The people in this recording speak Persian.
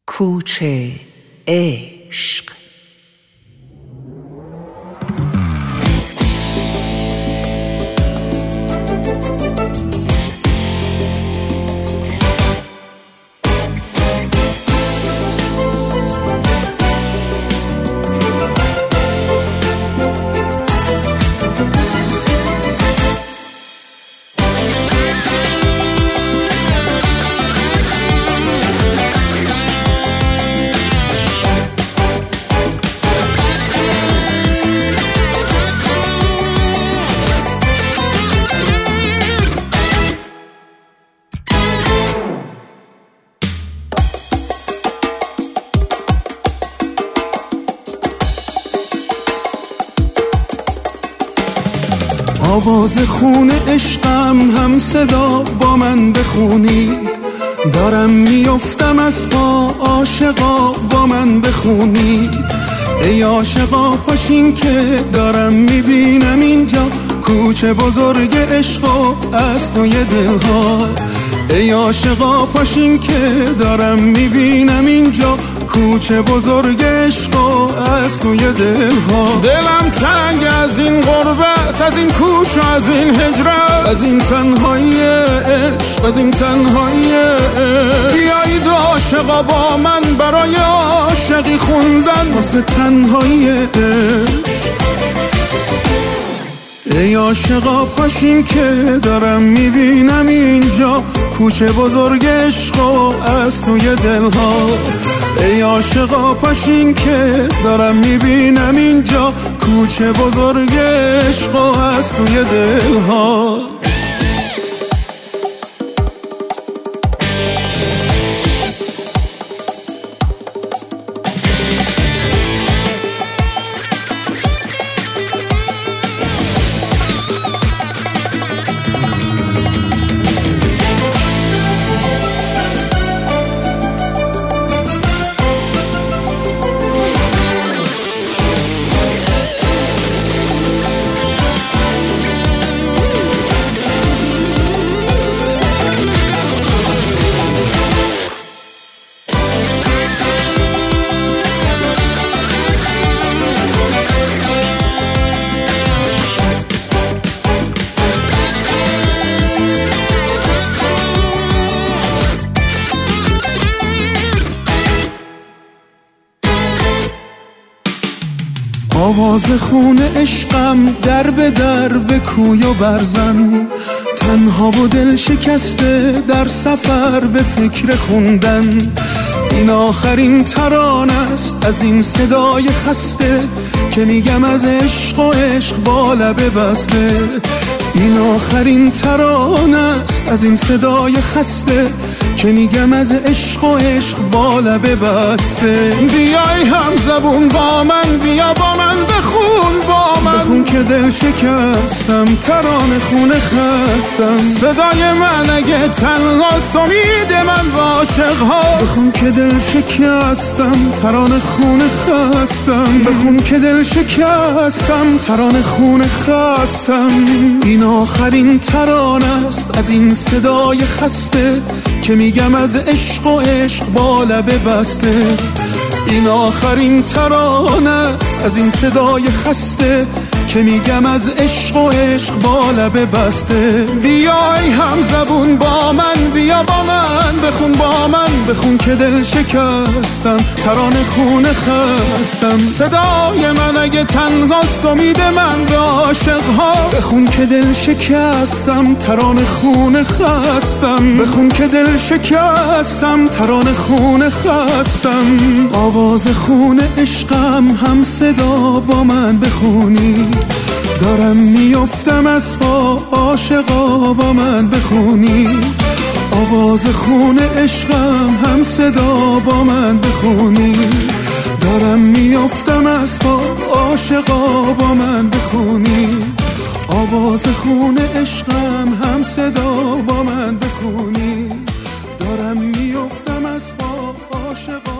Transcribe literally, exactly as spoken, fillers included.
کوچه عشق. آواز خون عشقم هم صدا با من بخونید، دارم میافتم از پا عاشقا با من بخونید. ای عاشقا پاشین که دارم میبینم اینجا کوچه بزرگ عشقا از توی دلها. ای عاشقا پاشین که دارم میبینم اینجا کوچه بزرگ عشقا از توی دلها. دلم تنگ از این غربت، از این کوچ و از این هجرت، از این تنهایی عشق، از این تنهایی عشق. بیایید عاشقا با من برای عاشقی خوندن واسه تنهایی عشق. ای عاشقا پاشین که دارم میبینم اینجا کوچه بزرگ عشقا از توی دلها. ای عاشقا پاشین که دارم میبینم اینجا کوچه بزرگ عشقا از توی دلها. آواز خون عشقم در به در به کوی و برزن، تنها و دل شکسته در سفر به فکر خوندن. این آخرین ترانه است از این صدای خسته که میگم از عشق و عشق با لبه بسته. این آخرین ترانه است از این صدای خسته که میگم از عشق و عشق با لبه بسته. بیای هم زبون با من، بیا با من بخون با من، بخون که دل شکستم ترانه خونه خستم. صدای من اگه تنهاست امید من با عاشقها. بخون که دل شکستم ترانه خونه خستم. بخون که دل شکستم ترانه خونه خستم. این آخرین ترانه است از این صدای خسته که میگم از عشق و عشق با لبه بسته. این آخرین ترانه است از این صدای خسته که میگم از عشق و عشق با لبه بسته. بیای هم زبون با من، بیا با من بخون با من، بخون که دل شکستم ترانه خونه خستم. صدای من اگه تنهاست امید من به عاشقها. بخون که دل شکستم ترانه خونه خستم. بخون که دل شکستم ترانه خونه خستم. آواز خون عشقم هم صدا با من بخونی، دارم میافتم از پا عاشقا با من بخونی. آواز خون عشقم هم صدا با من بخونی، دارم میافتم از پا عاشقا با من بخونی. آواز خون عشقم هم صدا با من بخونی، دارم میافتم از پا عاشقا